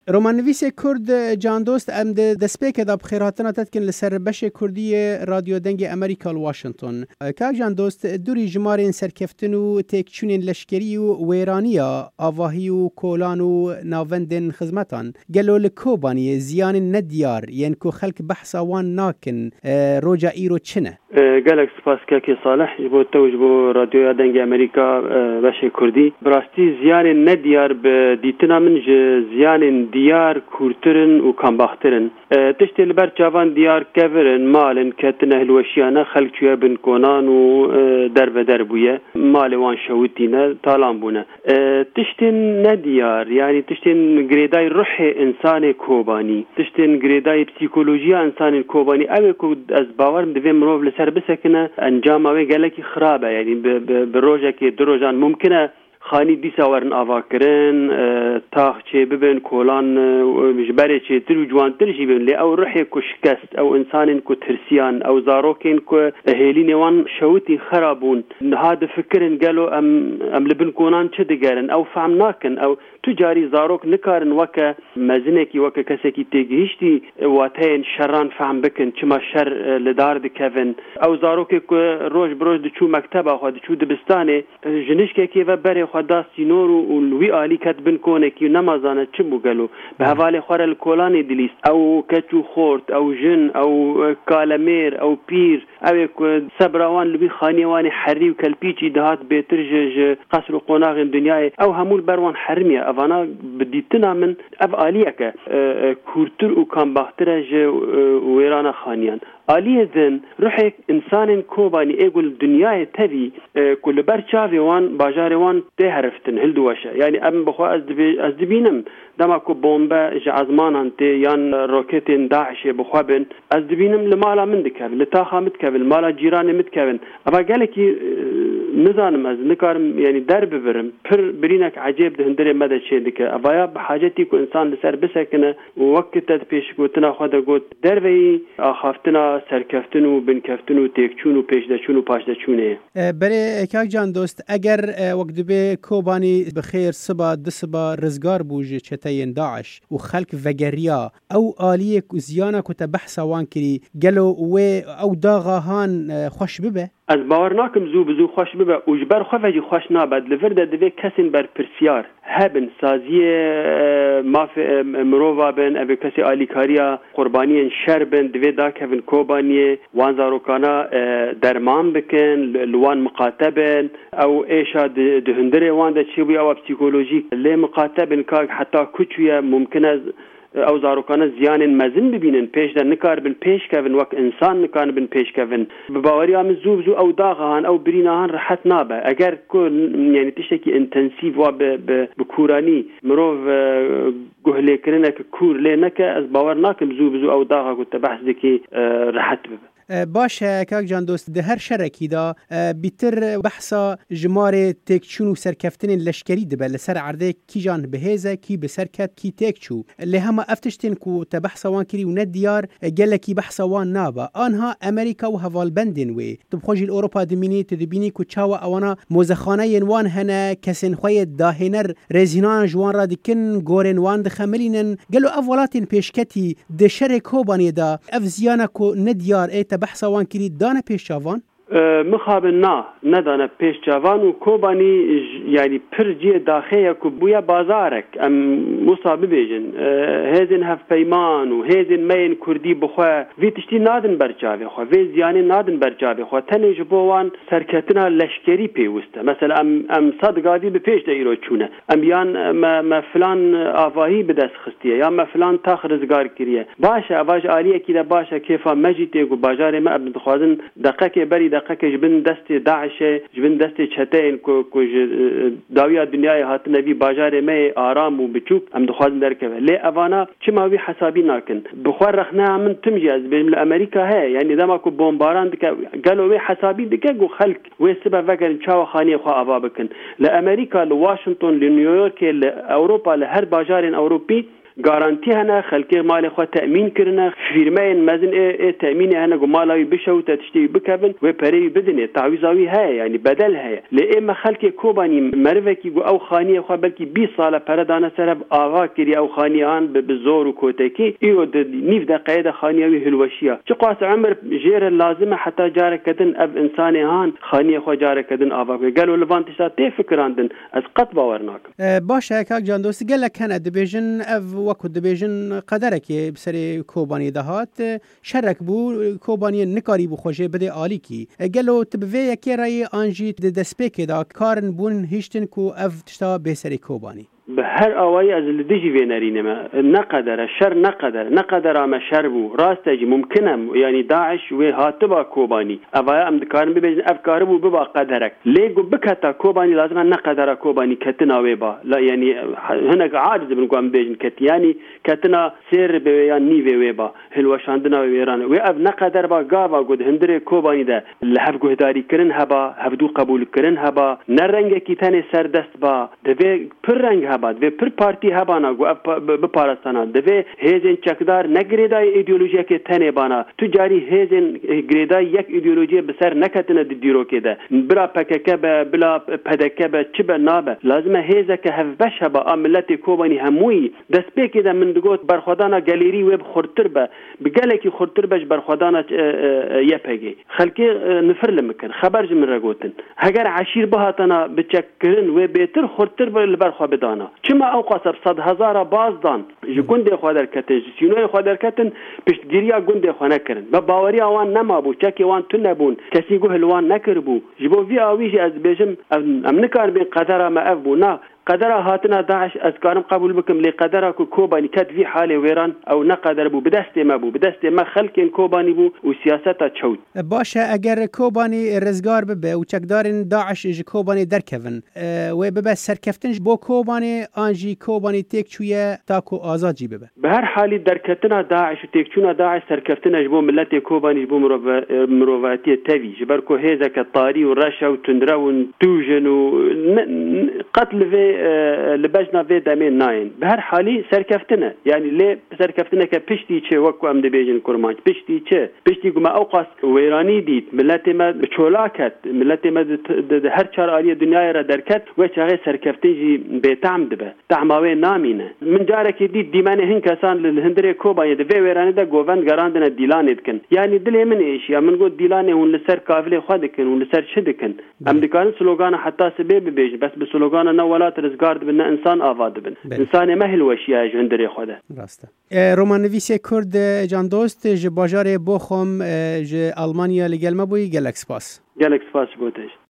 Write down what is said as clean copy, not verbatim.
رومانویس کرد جاندوست ام دسپیک دا بخیراتنا تدکن لسر بش کردی رادیو دنگ امریکا واشنطن که جاندوست دوری جمارین سرکفتن و تکچونین لشکری و ویرانیا آواهی و کولان و ناوندن خزمتان گلو لکوبانی زیان ندیار ین کو خلق بحثا وان ناکن روجا ایرو چنه گلک سپاس که صالح جبو توج بو رادیو دنگ امریکا بش کردی براستی زیان ندیار به دیتنا من زیان دیار کورترن و کامباخترن تشتی لبر چاوان دیار کورن مالن کتنه هلوشیانه خلقیه بن کنان و در و در بویه مال وان شوتینه تالان بونه تشتی ندیار یعنی تشتی گریدای روح انسان کوبانی تشتی گریدای پسیکولوژی انسان کوبانی اوه که از باورم دوی مروف لسر بسکنه انجام اوه گلکی خرابه یعنی به روژه که دو روژان ممکنه خانی دیسا ورن آوا کرن تاخ چه ببین کولان جبره چه تر و جوانتر شی ببین لی او روحی کو شکست او انسان کو ترسیان او زاروکین کو هیلین وان شوتی خرابون هاد فکرن قالو ام لبن کونان چه دگرن او فهم ناکن او تجاری زاروک نکارن وکا مزنکی وکا کسکی تیگیشتی واتین شران فهم بکن چما شر لدار دکوین او زاروک کو روش بروش دچو مکتبه خود دچو دبستانه جنش که و بره خدا سینور و لوی آلی کتبن کنه که نمازانه چه بگلو به حوالی خوار الکولانی دلیست او کچو خورد او جن او کالمیر او پیر او سبراوان لوی خانیوانی حری و کلپیچی دهات بیتر قصر و قناغ دنیای او همول بروان حرمیه اوانا بدیتنا من او آلیه که کورتر و کامباختر ویران خانیان آلیه دن روح انسان کوبانی ایگل دنیای تبی کل برچاوی وان باجار وان ده حرفتن هل دوشه یعنی ام بخوا از دبینم دما کو بمب جازمان انت یان روکتین داعش بخوا بن از دبینم لمالا من دکل لتاخا متکبل مالا جیران متکبل اما قال کی نزانم از نکارم یعنی در ببرم پر برینک عجیب ده هندره مدد چه دکه اوایا بحاجتی کو انسان لسر بسکنه وقت تد پیش گوتنا خود گوت دروی آخافتنا سرکفتن و بنکفتن و تکچون و پیشدچون و پاشدچونه بره کاک جان دوست اگر وقت به کوبانی بخیر صبا دسبا رزگار بوجه چتاین داعش و خلق وگریا او آلیه زیانا کتا بحثا وان کری گلو و او داغاهان خوش ببه از باور ناکم زو بزو خوش ببه و جبر خوفجی خوش نابد لفرده دوی کسین بر پرسیار هبن سازیه ماف مروفا بن اوی کسی آلیکاریا قربانیان شر بن دوی دا کفن کوبانیه وانزاروکانا درمان بکن لوان مقاتبن او ایشا دهندره وان دا چی بوی او پسیکولوژیک لی مقاتبن که حتی کچویه ممکن از او زاروکانه زیان مزن ببینن پیش در نکار بن پیش کردن وقت انسان نکار بن پیش کردن باوری هم زو او داغهان او برینهان راحت نابه اگر کل یعنی تشکی انتنسیو و به کورانی مروف گهله کرنه که کور لی نکه از باور ناکم زو او داغه کت بحث دکی راحت ببه باشه کاک جان دوست ده هر شرکی دا بیتر بحثا جمار تکچون و سرکفتن لشکری دبه لسر عرده کی جان بهیزه کی بسرکت کی تکچو لی همه افتشتین کو تبحثا وان کری و ندیار گله کی بحثا وان نابا آنها امریکا و هوال بندین وی تبخوش الاوروپا دمینی تدبینی کو چاوا اوانا موزخانه ینوان هنه کسین خوی داهنر رزینان جوان را دکن گورن وان دخملینن گلو اولاتین پیشکتی ده شر کوبانی دا اف زیانا کو ندیار ایتا بحثا وان کری دانه پیش چاوان؟ مخابن نه دانه پیش چاوان و کوبانی یعنی پرجی داخله که بویا بازارک ام مصابه بیجن هزین هف پیمان و هزین مین کردی بخواه وی تشتی نادن برچاوی خواه وی زیانی نادن برچاوی خواه تنیج بوان سرکتنا لشکری پیوسته مثلا ام صدقادی به پیش دایرو چونه ام یان ما فلان آواهی به دست خستیه یا ما فلان تاخ رزگار کریه باشه اواج آلیه که ده باشه کیفا مجیده و باجار ما ابن خوازن دقیقه بری دقیقه جبن دست داعش جبن دست چتین کو داویا دنیای هات نبی باجار ما آرام و بچوب ام دخوازن درکه لی اوانا چما وی حسابی ناکن بخور رخنه من تمجی از بین امریکا ہے یعنی دما کو بمباران دک قالوا وی حسابی دک گو خلق وی سبب وگر چاو خانی خو ابابکن لامریکا لواشنطن لنيويورك لاوروبا لهر باجار اوروبي گارانتی هنه خلک مال خو تامین کرنه فیرمه مزن تامین هنه گو مالای بشو تشتی بکبن و پری بدنه تعویضاوی های یعنی بدل های لئما خلک کوبانی مروکی گو او خانی خو بلکی 20 سال پردانه سره آوا کری او خانیان به زور و کوتکی ایو نیف دقیقه خانیوی هلوشیا چه قاس عمر جیر لازمه حتی جاره کدن اب انسان هان خانی خو جاره کدن آوا گلو لوانتشا تی فکراندن از قط باور ناکم باشه کاک جان دوست گله کنه دبیژن او وکو دبیژن قدره که بسری کوبانی دهات شرک بو کوبانی نکاری بو خوشه بده عالی کی گلو تبوی یکی رای آنجی دسپیک دا کارن بون هیشتن کو او تشتا بسری کوبانی به هر آوایی از لدیجی وینرینه ما نقدر شر نقدر اما شر بو راستجی ممکنه یعنی داعش و هاتبا کوبانی اوای ام دکارن ببیجن افکار بو ببا قدرک لیگو بکتا کوبانی لازم نقدر کوبانی کتنا ویبا لا یعنی هناك عاجز بنقو ام بیجن کت یعنی کتنا سیر به یا نیوی ویبا هلوشاندنا ویران و اف نقدر با گاوا گود هندره کوبانی ده لحف گهداری کرن هبا هفدو قبول کرن هبا نرنگ کی تن سردست با دوی پر رنگ هباد و پر پارتی هبانا گو بپارستانا دوی هیزن چکدار نگریدای ایدئولوژی که تنه بانا تو جاری هیزن گریدای یک ایدئولوژی بسر نکتنه دیرو که ده بلا پککه بلا پدکه به چی به نابه لازمه هیزه که هفبش هبا ملت کوبانی هموی دست پیکی ده من دگوت برخودانا گلیری و بخورتر به بگله که خورتر بش برخودانا یپگی خلکی نفر لمکن خبرج من رگوتن اگر عشیر بهاتنا بچکرن و بیتر خورتر برخوا بدانا چما اوقات 100,000 بازدان گوند خو درکته سینوی خو درکتن پشتگیری گوند خو نکرن و باوری اوان نما بو چکی وان تو نبون کسی گو هلوان نکر بو جبو وی اویج از بجم ام نکار بین قدر ما ابو نا قدر هاتنا داعش از کارم قبول بكم لقدر کوبانی کد في حال ویران او نقدر بو بدست ما خلق کوبانی بو و سیاست چود باشه اگر کوبانی رزگار ببه و چکدارن داعش اج کوبانی درکون و ببه سرکفتنج بو کوبانی آنجی کوبانی تک چویه تاکو آزاد جی ببه به هر حالی درکتنا داعش و تکچونا داعش سرکفتنج بو ملت کوبانی بو مروواتی تاوی جبر کو هیزه که طاری و رشا و تندرا و توجن و قتل في لبجنا في دامين ناين بهر حالي سركفتنا يعني ليه سركفتنا كبشتي تشي وكو ام دبيجن كرمانج بشتي تشي بشتي قما اوقاس ويراني ديت ملتي ما بچولاكت ملتي ما هر چار آلية دنيا را دركت وچاغي سركفتنجي بيتعم دبه تعماوي نامينه من جارك ديت ديماني هن كسان للهندري كوبا يد في ويراني دا گووند گراندنا ديلان ادكن يعني دلي من ايش يا من قد ديلاني هون لسر كافلي خودكن هون لسر شدكن ام دكان سلوغان حتى سبب بيج بس بسلوغان نولات رزگار بن انسان آواد بن انسان مهل وشیه جندری خوده راسته رومانویسی کرد جان دوست ج باجار بوخم ج آلمانیا لگل ما بوی گلکس پاس بودش